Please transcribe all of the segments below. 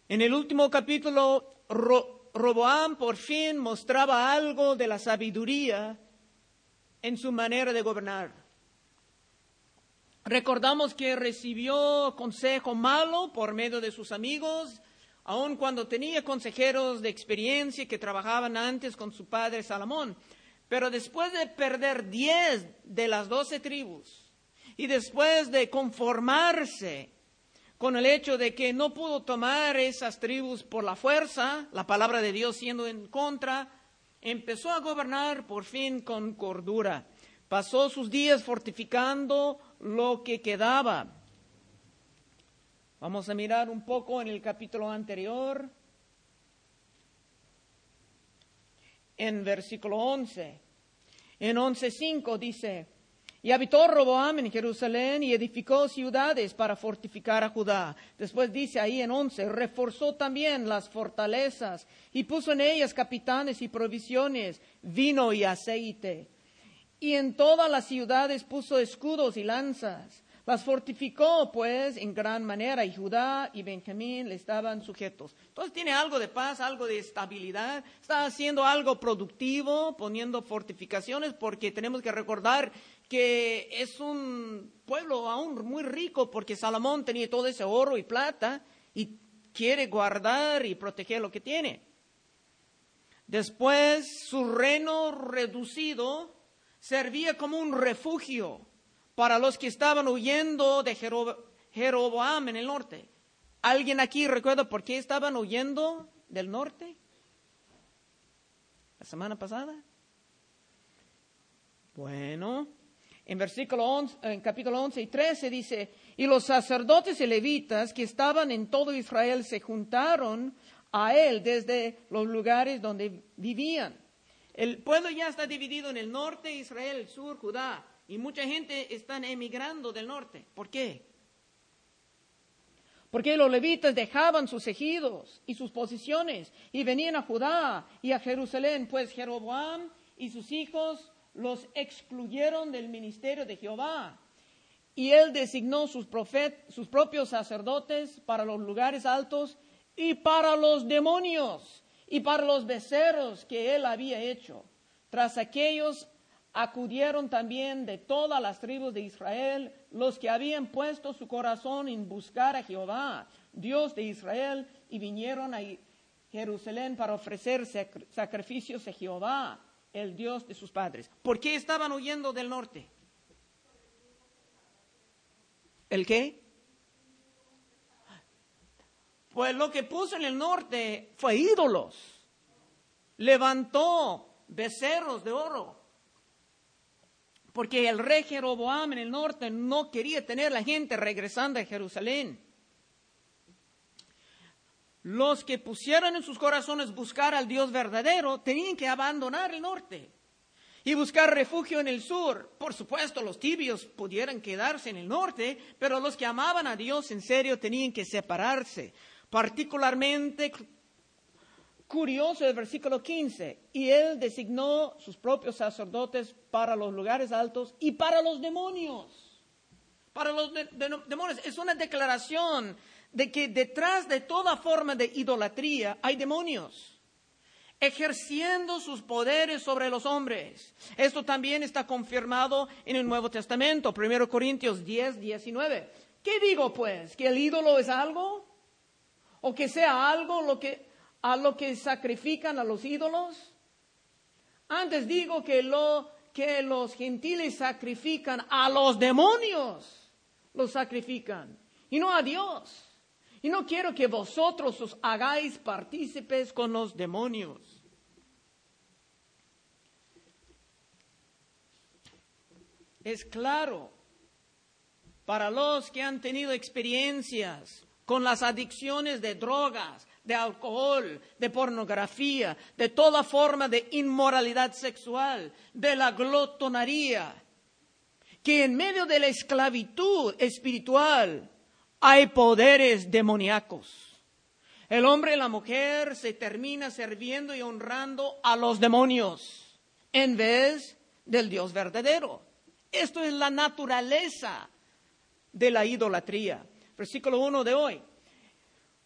En el último capítulo, Roboam por fin mostraba algo de la sabiduría en su manera de gobernar. Recordamos que recibió consejo malo por medio de sus amigos, aun cuando tenía consejeros de experiencia que trabajaban antes con su padre Salomón. Pero después de perder 10 de las 12 tribus y después de conformarse con el hecho de que no pudo tomar esas tribus por la fuerza, la palabra de Dios siendo en contra, empezó a gobernar por fin con cordura. Pasó sus días fortificando lo que quedaba. Vamos a mirar un poco en el capítulo anterior, en versículo 11. En 11:5 dice: y habitó Roboam en Jerusalén y edificó ciudades para fortificar a Judá. Después dice ahí en 11, reforzó también las fortalezas y puso en ellas capitanes y provisiones, vino y aceite. Y en todas las ciudades puso escudos y lanzas. Las fortificó pues en gran manera y Judá y Benjamín le estaban sujetos. Entonces tiene algo de paz, algo de estabilidad. Está haciendo algo productivo, poniendo fortificaciones, porque tenemos que recordar que es un pueblo aún muy rico, porque Salomón tenía todo ese oro y plata y quiere guardar y proteger lo que tiene. Después su reino reducido servía como un refugio para los que estaban huyendo de Jeroboam en el norte. ¿Alguien aquí recuerda por qué estaban huyendo del norte? ¿La semana pasada? Bueno, en versículo 11, en capítulo 11 y 13 dice: y los sacerdotes y levitas que estaban en todo Israel se juntaron a él desde los lugares donde vivían. El pueblo ya está dividido en el norte, Israel, el sur, Judá. Y mucha gente está emigrando del norte. ¿Por qué? Porque los levitas dejaban sus ejidos y sus posiciones y venían a Judá y a Jerusalén, pues Jeroboam y sus hijos los excluyeron del ministerio de Jehová. Y él designó sus propios sacerdotes para los lugares altos y para los demonios y para los becerros que él había hecho. Tras aquellos acudieron también de todas las tribus de Israel los que habían puesto su corazón en buscar a Jehová, Dios de Israel, y vinieron a Jerusalén para ofrecer sacrificios a Jehová, el Dios de sus padres. ¿Por qué estaban huyendo del norte? ¿El qué? Pues lo que puso en el norte fue ídolos. Levantó becerros de oro. Porque el rey Jeroboam en el norte no quería tener la gente regresando a Jerusalén. Los que pusieron en sus corazones buscar al Dios verdadero tenían que abandonar el norte y buscar refugio en el sur. Por supuesto, los tibios pudieran quedarse en el norte, pero los que amaban a Dios en serio tenían que separarse. Particularmente curioso el versículo 15, y él designó sus propios sacerdotes para los lugares altos y para los demonios. Para los demonios. Es una declaración de que detrás de toda forma de idolatría hay demonios, ejerciendo sus poderes sobre los hombres. Esto también está confirmado en el Nuevo Testamento, 1 Corintios 10, 19. ¿Qué digo pues? ¿Que el ídolo es algo? ¿O que sea algo a lo que sacrifican a los ídolos? Antes digo que los gentiles sacrifican a los demonios, los sacrifican, y no a Dios. Y no quiero que vosotros os hagáis partícipes con los demonios. Es claro, para los que han tenido experiencias con las adicciones de drogas, de alcohol, de pornografía, de toda forma de inmoralidad sexual, de la glotonería, que en medio de la esclavitud espiritual hay poderes demoníacos. El hombre y la mujer se termina sirviendo y honrando a los demonios en vez del Dios verdadero. Esto es la naturaleza de la idolatría. Versículo 1 de hoy.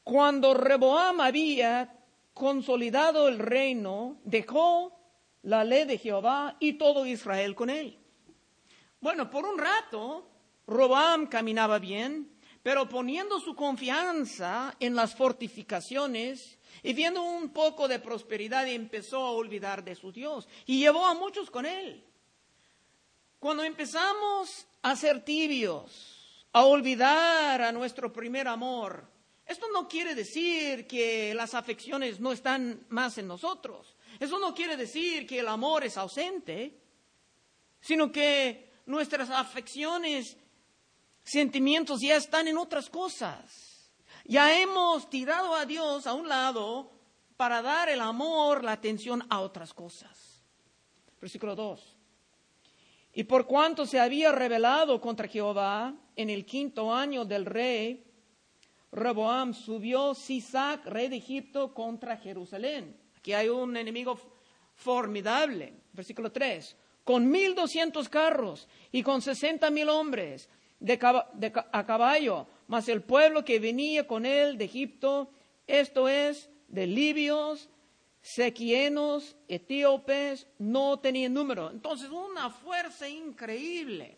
Cuando Rehoboam había consolidado el reino, dejó la ley de Jehová y todo Israel con él. Bueno, por un rato, Rehoboam caminaba bien, pero poniendo su confianza en las fortificaciones y viendo un poco de prosperidad, empezó a olvidar de su Dios y llevó a muchos con él. Cuando empezamos a ser tibios, a olvidar a nuestro primer amor, esto no quiere decir que las afecciones no están más en nosotros. Eso no quiere decir que el amor es ausente, sino que nuestras afecciones, sentimientos ya están en otras cosas. Ya hemos tirado a Dios a un lado para dar el amor, la atención a otras cosas. Versículo 2. Y por cuanto se había rebelado contra Jehová en el 5º año del rey Rehoboam, subió Sisac, rey de Egipto, contra Jerusalén. Aquí hay un enemigo formidable. Versículo 3. Con 1,200 carros y con 60,000 hombres a caballo, mas el pueblo que venía con él de Egipto, esto es, de libios, sequienos, etíopes, no tenían número. Entonces, una fuerza increíble.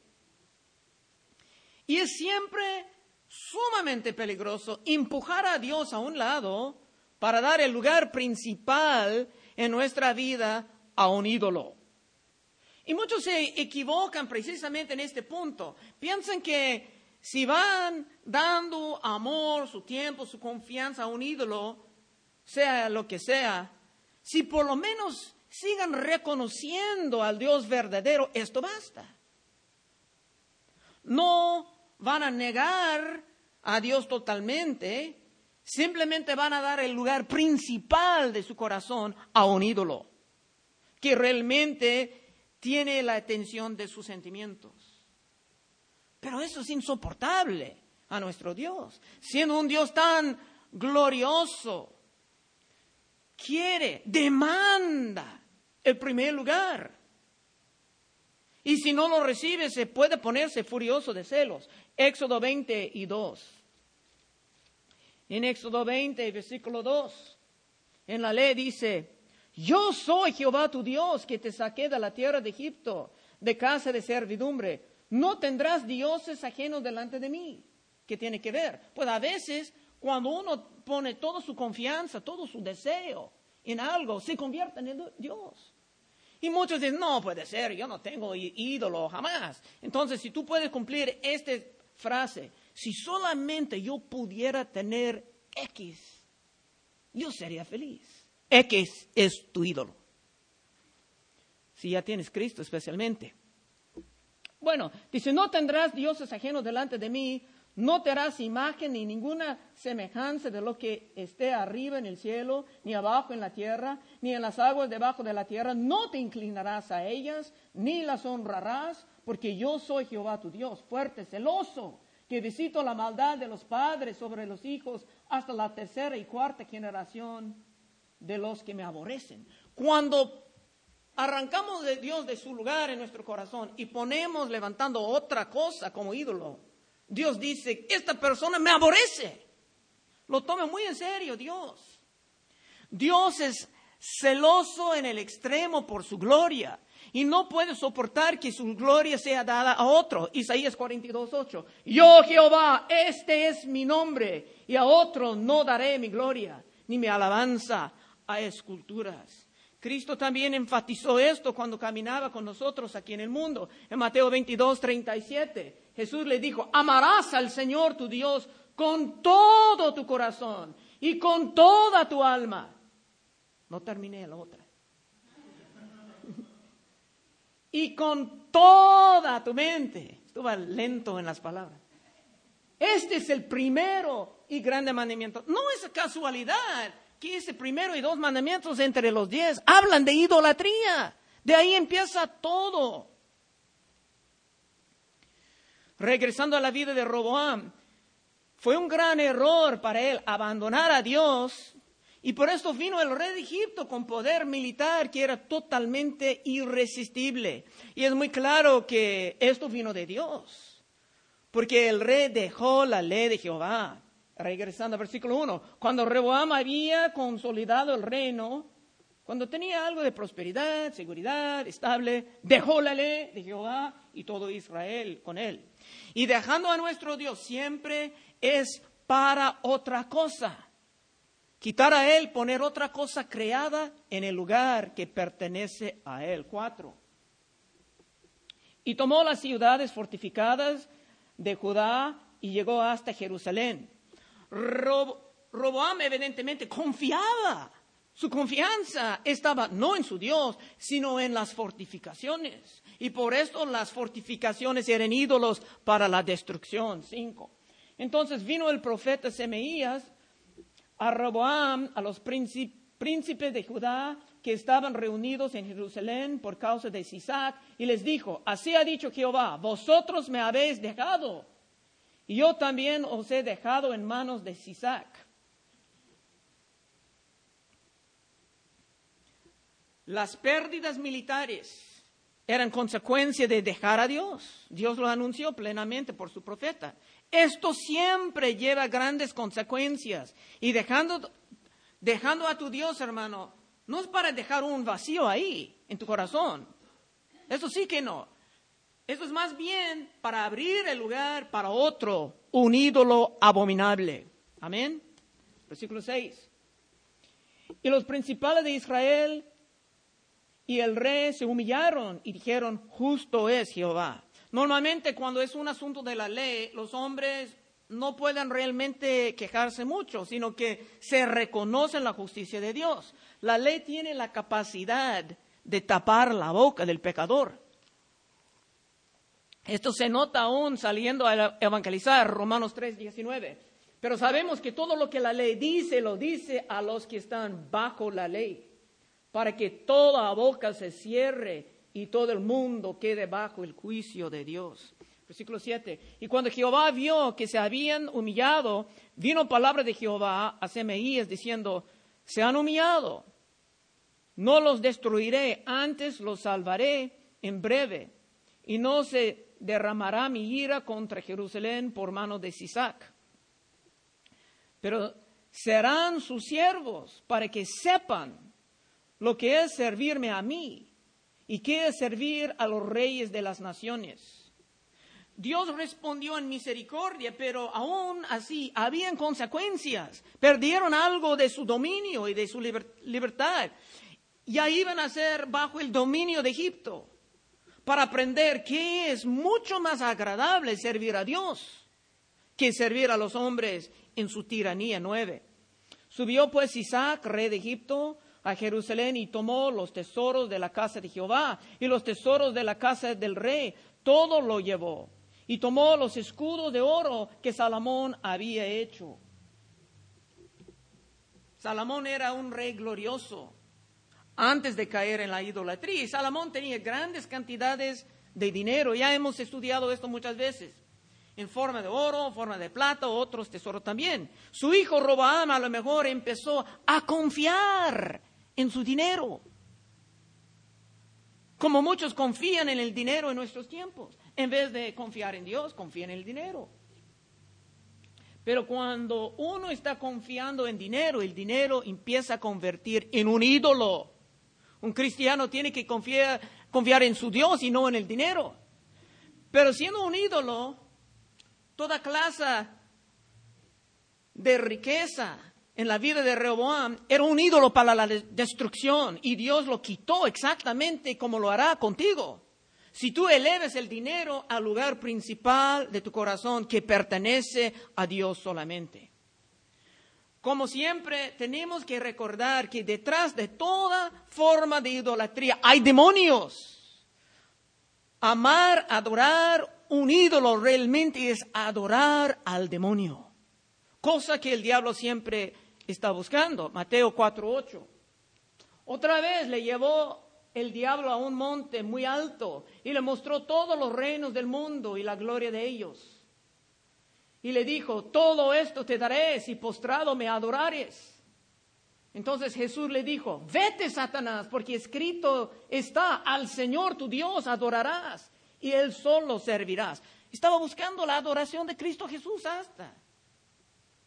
Y es siempre sumamente peligroso empujar a Dios a un lado para dar el lugar principal en nuestra vida a un ídolo. Y muchos se equivocan precisamente en este punto. Piensan que si van dando amor, su tiempo, su confianza a un ídolo, sea lo que sea, si por lo menos sigan reconociendo al Dios verdadero, esto basta. No van a negar a Dios totalmente, simplemente van a dar el lugar principal de su corazón a un ídolo, que realmente tiene la atención de sus sentimientos. Pero eso es insoportable a nuestro Dios. Siendo un Dios tan glorioso, demanda el primer lugar. Y si no lo recibe, se puede ponerse furioso de celos. Éxodo 22. En Éxodo 20, versículo 2, en la ley dice: yo soy Jehová tu Dios, que te saqué de la tierra de Egipto, de casa de servidumbre. No tendrás dioses ajenos delante de mí. ¿Qué tiene que ver? Pues a veces, cuando uno pone toda su confianza, todo su deseo en algo, se convierte en Dios. Y muchos dicen, no puede ser, yo no tengo ídolo jamás. Entonces, si tú puedes cumplir esta frase, si solamente yo pudiera tener X, yo sería feliz. X es tu ídolo. Si ya tienes Cristo especialmente. Bueno, dice, no tendrás dioses ajenos delante de mí, no te harás imagen ni ninguna semejanza de lo que esté arriba en el cielo, ni abajo en la tierra, ni en las aguas debajo de la tierra. No te inclinarás a ellas, ni las honrarás, porque yo soy Jehová tu Dios, fuerte, celoso, que visito la maldad de los padres sobre los hijos hasta la 3ª y 4ª generación de los que me aborrecen. Cuando arrancamos de Dios de su lugar en nuestro corazón y ponemos levantando otra cosa como ídolo, Dios dice, esta persona me aborrece. Lo tome muy en serio Dios. Dios es celoso en el extremo por su gloria y no puede soportar que su gloria sea dada a otro. Isaías 42:8. Yo Jehová, este es mi nombre, y a otro no daré mi gloria, ni mi alabanza a esculturas. Cristo también enfatizó esto cuando caminaba con nosotros aquí en el mundo. En Mateo 22:37, Jesús le dijo, amarás al Señor tu Dios con todo tu corazón y con toda tu alma. No terminé la otra. Y con toda tu mente. Estuve lento en las palabras. Este es el primero y grande mandamiento. No es casualidad que ese primero y 2 mandamientos entre los 10 hablan de idolatría. De ahí empieza todo. Regresando a la vida de Rehoboam, fue un gran error para él abandonar a Dios, y por esto vino el rey de Egipto con poder militar que era totalmente irresistible. Y es muy claro que esto vino de Dios, porque el rey dejó la ley de Jehová. Regresando al versículo 1. Cuando Rehoboam había consolidado el reino, cuando tenía algo de prosperidad, seguridad, estable, dejó la ley de Jehová y todo Israel con él. Y dejando a nuestro Dios siempre es para otra cosa. Quitar a él, poner otra cosa creada en el lugar que pertenece a él. 4. Y tomó las ciudades fortificadas de Judá y llegó hasta Jerusalén. Roboam evidentemente confiaba. Su confianza estaba no en su Dios, sino en las fortificaciones. Y por esto las fortificaciones eran ídolos para la destrucción. 5. Entonces vino el profeta Semaías a Roboam, a los príncipes de Judá que estaban reunidos en Jerusalén por causa de Sisac, y les dijo: así ha dicho Jehová, vosotros me habéis dejado, y yo también os he dejado en manos de Sisac. Las pérdidas militares eran consecuencia de dejar a Dios. Dios lo anunció plenamente por su profeta. Esto siempre lleva grandes consecuencias. Y dejando a tu Dios, hermano, no es para dejar un vacío ahí en tu corazón. Eso sí que no. Eso es más bien para abrir el lugar para otro, un ídolo abominable. Amén. Versículo 6. Y los principales de Israel y el rey se humillaron y dijeron: justo es Jehová. Normalmente cuando es un asunto de la ley, los hombres no pueden realmente quejarse mucho, sino que se reconocen la justicia de Dios. La ley tiene la capacidad de tapar la boca del pecador. Esto se nota aún saliendo a evangelizar, Romanos 3:19. Pero sabemos que todo lo que la ley dice, lo dice a los que están bajo la ley, para que toda boca se cierre y todo el mundo quede bajo el juicio de Dios. Versículo 7. Y cuando Jehová vio que se habían humillado, vino palabra de Jehová a Semaías diciendo: se han humillado, no los destruiré, antes los salvaré en breve, y no se derramará mi ira contra Jerusalén por mano de Sisac. Pero serán sus siervos para que sepan lo que es servirme a mí y qué es servir a los reyes de las naciones. Dios respondió en misericordia, pero aún así habían consecuencias. Perdieron algo de su dominio y de su libertad. Ya iban a ser bajo el dominio de Egipto, para aprender que es mucho más agradable servir a Dios que servir a los hombres en su tiranía. 9. Subió pues Sisac, rey de Egipto, a Jerusalén y tomó los tesoros de la casa de Jehová y los tesoros de la casa del rey. Todo lo llevó y tomó los escudos de oro que Salomón había hecho. Salomón era un rey glorioso antes de caer en la idolatría. Y Salomón tenía grandes cantidades de dinero. Ya hemos estudiado esto muchas veces. En forma de oro, en forma de plata, otros tesoros también. Su hijo Roboam a lo mejor empezó a confiar en su dinero, como muchos confían en el dinero en nuestros tiempos. En vez de confiar en Dios, confían en el dinero. Pero cuando uno está confiando en dinero, el dinero empieza a convertir en un ídolo. Un cristiano tiene que confiar en su Dios y no en el dinero. Pero siendo un ídolo, toda clase de riqueza en la vida de Rehoboam era un ídolo para la destrucción, y Dios lo quitó exactamente como lo hará contigo. Si tú eleves el dinero al lugar principal de tu corazón, que pertenece a Dios solamente. Como siempre, tenemos que recordar que detrás de toda forma de idolatría hay demonios. Amar, adorar un ídolo realmente es adorar al demonio, cosa que el diablo siempre está buscando. Mateo 4:8. Otra vez le llevó el diablo a un monte muy alto y le mostró todos los reinos del mundo y la gloria de ellos. Y le dijo: todo esto te daré si postrado me adorares. Entonces Jesús le dijo: vete, Satanás, porque escrito está: al Señor tu Dios adorarás y Él solo servirás. Estaba buscando la adoración de Cristo Jesús hasta.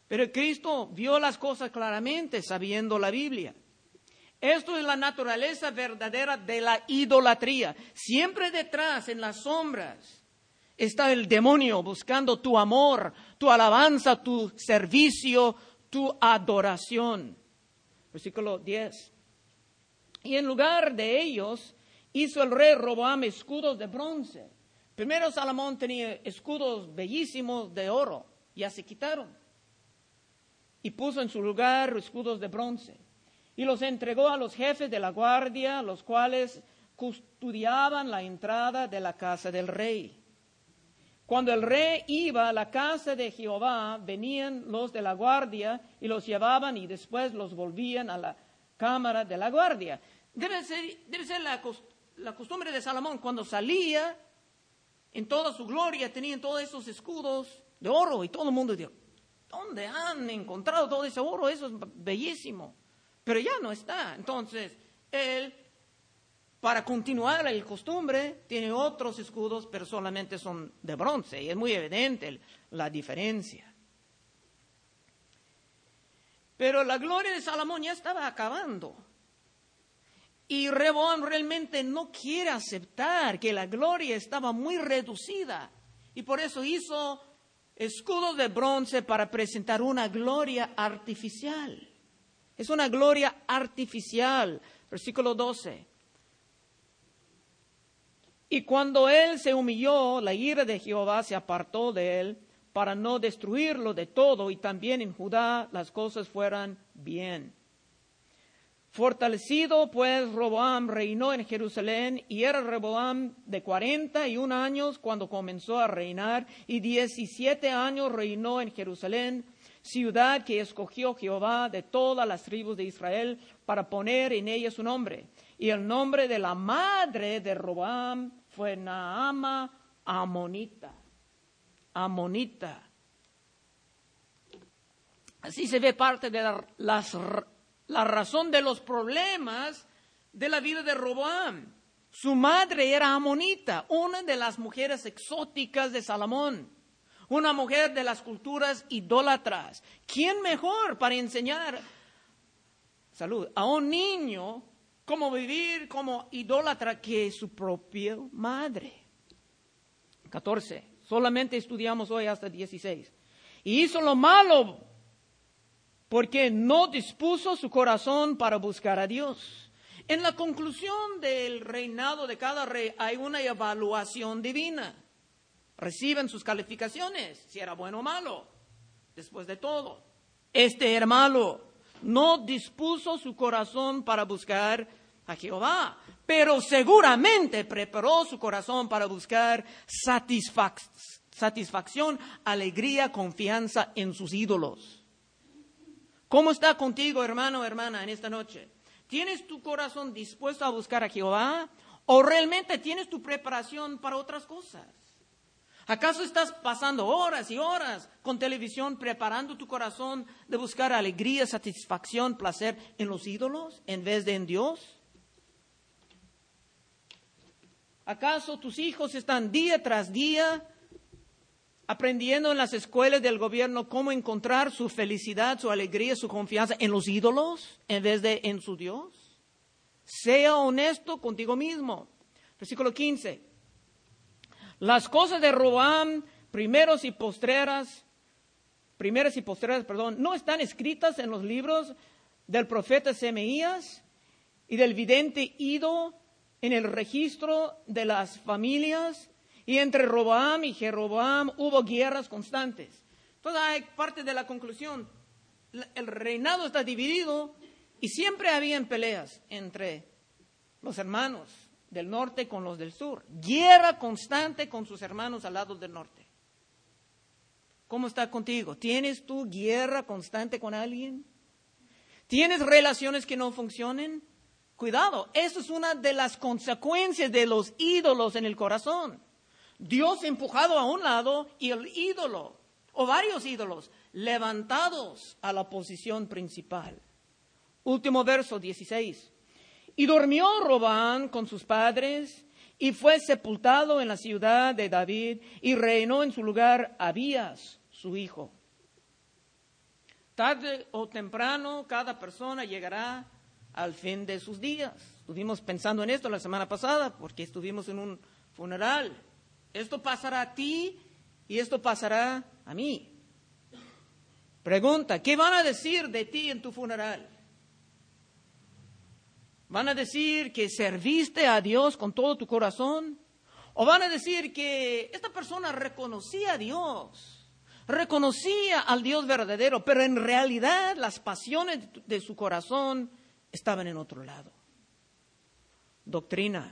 Pero Cristo vio las cosas claramente sabiendo la Biblia. Esto es la naturaleza verdadera de la idolatría. Siempre detrás, en las sombras, está el demonio buscando tu amor, tu alabanza, tu servicio, tu adoración. Versículo 10. Y en lugar de ellos, hizo el rey Roboam escudos de bronce. Primero Salomón tenía escudos bellísimos de oro, ya se quitaron. Y puso en su lugar escudos de bronce. Y los entregó a los jefes de la guardia, los cuales custodiaban la entrada de la casa del rey. Cuando el rey iba a la casa de Jehová, venían los de la guardia y los llevaban y después los volvían a la cámara de la guardia. Debe ser la costumbre de Salomón. Cuando salía, en toda su gloria, tenían todos esos escudos de oro y todo el mundo dijo, ¿dónde han encontrado todo ese oro? Eso es bellísimo. Pero ya no está. Entonces, él, para continuar la costumbre, tiene otros escudos, pero solamente son de bronce. Y es muy evidente la diferencia. Pero la gloria de Salomón ya estaba acabando. Y Rehoboam realmente no quiere aceptar que la gloria estaba muy reducida. Y por eso hizo escudos de bronce para presentar una gloria artificial. Es una gloria artificial. Versículo 12. Y cuando él se humilló, la ira de Jehová se apartó de él para no destruirlo de todo, y también en Judá las cosas fueran bien. Fortalecido pues Roboam reinó en Jerusalén, y era Roboam de 41 años cuando comenzó a reinar, y 17 años reinó en Jerusalén, ciudad que escogió Jehová de todas las tribus de Israel para poner en ella su nombre. Y el nombre de la madre de Roboam fue Naama Amonita. Amonita. Así se ve parte de la razón de los problemas de la vida de Roboam. Su madre era amonita, una de las mujeres exóticas de Salomón, una mujer de las culturas idólatras. ¿Quién mejor para enseñar a un niño cómo vivir como idólatra que su propia madre? 14. Solamente estudiamos hoy hasta 16. Y hizo lo malo porque no dispuso su corazón para buscar a Dios. En la conclusión del reinado de cada rey hay una evaluación divina. Reciben sus calificaciones, si era bueno o malo. Después de todo, este era malo. No dispuso su corazón para buscar a Jehová, pero seguramente preparó su corazón para buscar satisfacción, alegría, confianza en sus ídolos. ¿Cómo está contigo, hermano o hermana, en esta noche? ¿Tienes tu corazón dispuesto a buscar a Jehová o realmente tienes tu preparación para otras cosas? ¿Acaso estás pasando horas y horas con televisión preparando tu corazón de buscar alegría, satisfacción, placer en los ídolos en vez de en Dios? ¿Acaso tus hijos están día tras día aprendiendo en las escuelas del gobierno cómo encontrar su felicidad, su alegría, su confianza en los ídolos en vez de en su Dios? Sea honesto contigo mismo. Versículo 15. Las cosas de Roboam, primeras y postreras, no están escritas en los libros del profeta Semaías y del vidente Ido en el registro de las familias. Y entre Roboam y Jeroboam hubo guerras constantes. Entonces hay parte de la conclusión. El reinado está dividido y siempre habían peleas entre los hermanos del norte con los del sur. Guerra constante con sus hermanos al lado del norte. ¿Cómo está contigo? ¿Tienes tú guerra constante con alguien? ¿Tienes relaciones que no funcionen? Cuidado, eso es una de las consecuencias de los ídolos en el corazón. Dios empujado a un lado y el ídolo, o varios ídolos, levantados a la posición principal. Último verso, 16. Y durmió Roboam con sus padres, y fue sepultado en la ciudad de David, y reinó en su lugar Abías, su hijo. Tarde o temprano, cada persona llegará al fin de sus días. Estuvimos pensando en esto la semana pasada porque estuvimos en un funeral. Esto pasará a ti y esto pasará a mí. Pregunta, ¿qué van a decir de ti en tu funeral? ¿Van a decir que serviste a Dios con todo tu corazón? ¿O van a decir que esta persona reconocía a Dios, reconocía al Dios verdadero, pero en realidad las pasiones de su corazón estaban en otro lado? Doctrina.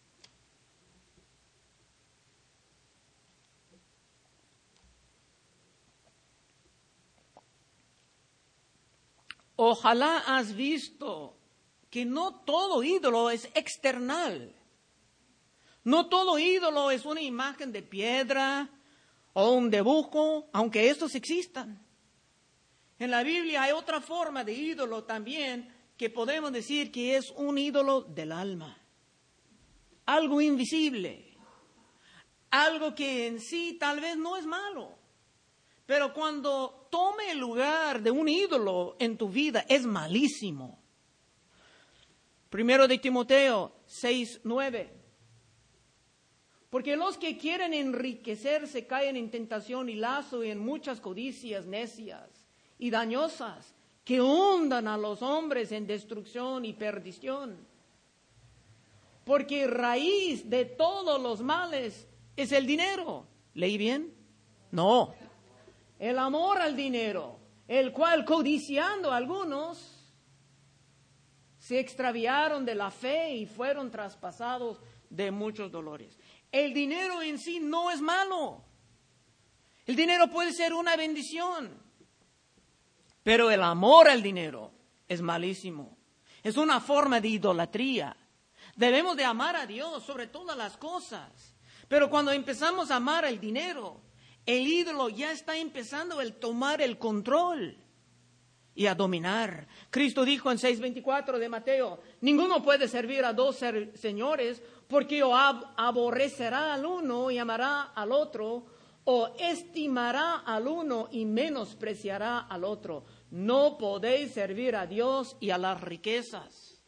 Ojalá has visto que no todo ídolo es external. No todo ídolo es una imagen de piedra o un dibujo, aunque estos existan. En la Biblia hay otra forma de ídolo también que podemos decir que es un ídolo del alma. Algo invisible. Algo que en sí tal vez no es malo. Pero cuando tome el lugar de un ídolo en tu vida es malísimo. Primero de Timoteo 6:9. Porque los que quieren enriquecerse caen en tentación y lazo y en muchas codicias necias y dañosas que hundan a los hombres en destrucción y perdición. Porque raíz de todos los males es el dinero. ¿Leí bien? No. El amor al dinero, el cual codiciando algunos se extraviaron de la fe y fueron traspasados de muchos dolores. El dinero en sí no es malo. El dinero puede ser una bendición. Pero el amor al dinero es malísimo. Es una forma de idolatría. Debemos de amar a Dios sobre todas las cosas. Pero cuando empezamos a amar el dinero, el ídolo ya está empezando a tomar el control y a dominar. Cristo dijo en 6:24 de Mateo, ninguno puede servir a dos señores, porque o aborrecerá al uno y amará al otro, o estimará al uno y menospreciará al otro. No podéis servir a Dios y a las riquezas.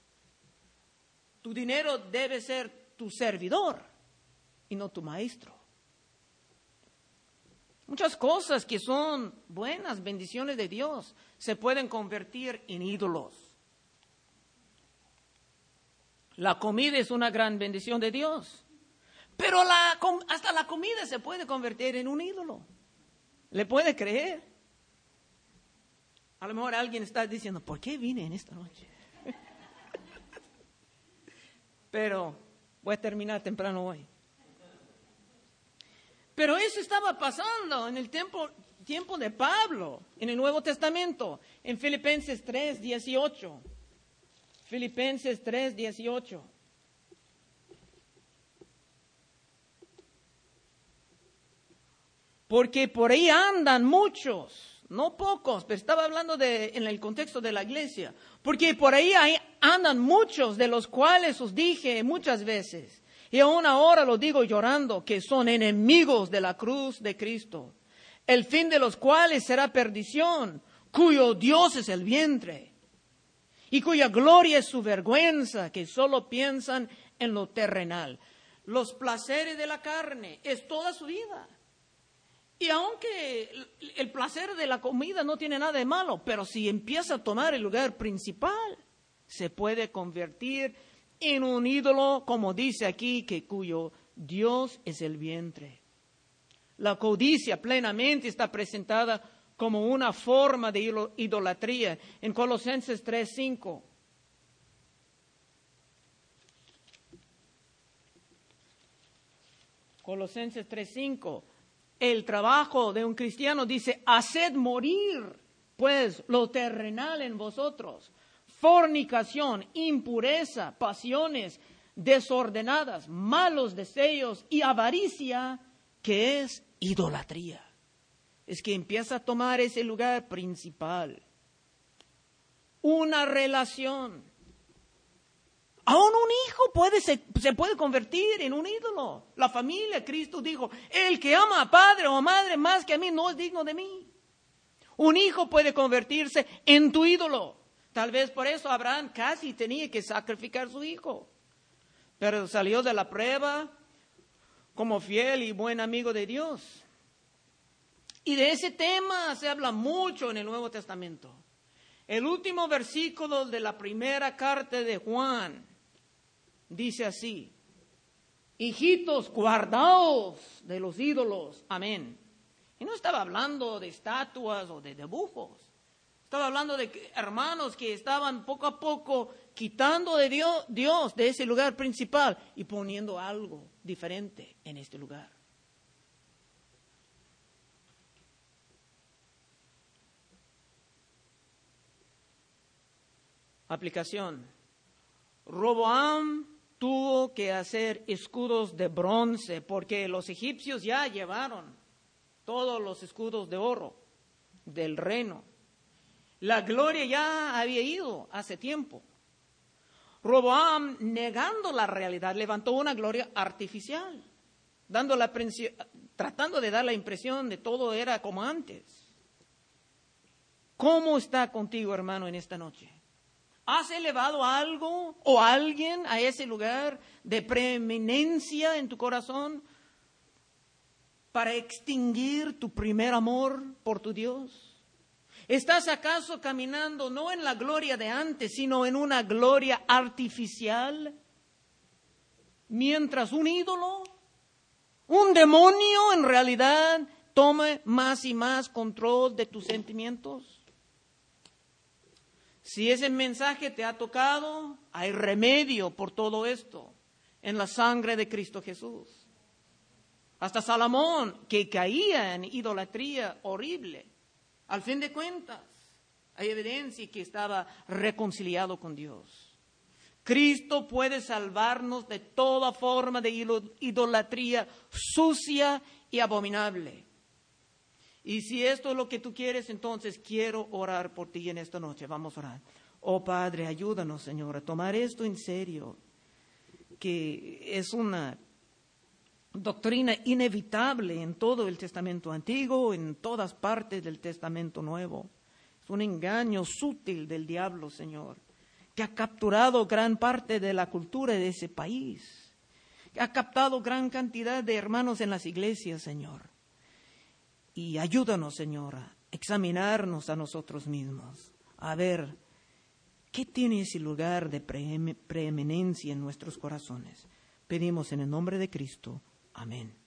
Tu dinero debe ser tu servidor y no tu maestro. Muchas cosas que son buenas bendiciones de Dios se pueden convertir en ídolos. La comida es una gran bendición de Dios, pero hasta la comida se puede convertir en un ídolo. ¿Le puede creer? A lo mejor alguien está diciendo, ¿por qué vine en esta noche? Pero voy a terminar temprano hoy. Pero eso estaba pasando en el tiempo de Pablo, en el Nuevo Testamento, en Filipenses 3:18. Filipenses 3:18. Porque por ahí andan muchos, no pocos, pero estaba hablando en el contexto de la iglesia. Porque por ahí andan muchos, de los cuales os dije muchas veces, y aún ahora lo digo llorando, que son enemigos de la cruz de Cristo, el fin de los cuales será perdición, cuyo Dios es el vientre, y cuya gloria es su vergüenza, que solo piensan en lo terrenal. Los placeres de la carne es toda su vida. Y aunque el placer de la comida no tiene nada de malo, pero si empieza a tomar el lugar principal, se puede convertir en un ídolo, como dice aquí, cuyo Dios es el vientre. La codicia plenamente está presentada como una forma de idolatría en Colosenses 3:5. Colosenses 3:5. El trabajo de un cristiano dice, haced morir, pues, lo terrenal en vosotros. Fornicación, impureza, pasiones desordenadas, malos deseos y avaricia, que es idolatría. Es que empieza a tomar ese lugar principal. Una relación. Aún un hijo se puede convertir en un ídolo. La familia, Cristo dijo, el que ama a padre o a madre más que a mí no es digno de mí. Un hijo puede convertirse en tu ídolo. Tal vez por eso Abraham casi tenía que sacrificar a su hijo. Pero salió de la prueba como fiel y buen amigo de Dios. Y de ese tema se habla mucho en el Nuevo Testamento. El último versículo de la primera carta de Juan dice así: hijitos, guardaos de los ídolos. Amén. Y no estaba hablando de estatuas o de dibujos. Estaba hablando de hermanos que estaban poco a poco quitando de Dios de ese lugar principal y poniendo algo diferente en este lugar. Aplicación. Roboam tuvo que hacer escudos de bronce porque los egipcios ya llevaron todos los escudos de oro del reino. La gloria ya había ido hace tiempo. Roboam, negando la realidad, levantó una gloria artificial, tratando de dar la impresión de todo era como antes. ¿Cómo está contigo, hermano, en esta noche? ¿Has elevado algo o alguien a ese lugar de preeminencia en tu corazón para extinguir tu primer amor por tu Dios? ¿Estás acaso caminando no en la gloria de antes, sino en una gloria artificial? Mientras un ídolo, un demonio en realidad tome más y más control de tus sentimientos. Si ese mensaje te ha tocado, hay remedio por todo esto en la sangre de Cristo Jesús. Hasta Salomón, que caía en idolatría horrible, al fin de cuentas, hay evidencia que estaba reconciliado con Dios. Cristo puede salvarnos de toda forma de idolatría sucia y abominable. Y si esto es lo que tú quieres, entonces quiero orar por ti en esta noche. Vamos a orar. Oh Padre, ayúdanos, Señor, a tomar esto en serio, que es una doctrina inevitable en todo el Testamento Antiguo, en todas partes del Testamento Nuevo. Es un engaño sutil del diablo, Señor, que ha capturado gran parte de la cultura de ese país, que ha captado gran cantidad de hermanos en las iglesias, Señor. Y ayúdanos, Señor, a examinarnos a nosotros mismos, a ver qué tiene ese lugar de preeminencia en nuestros corazones. Pedimos en el nombre de Cristo. Amén.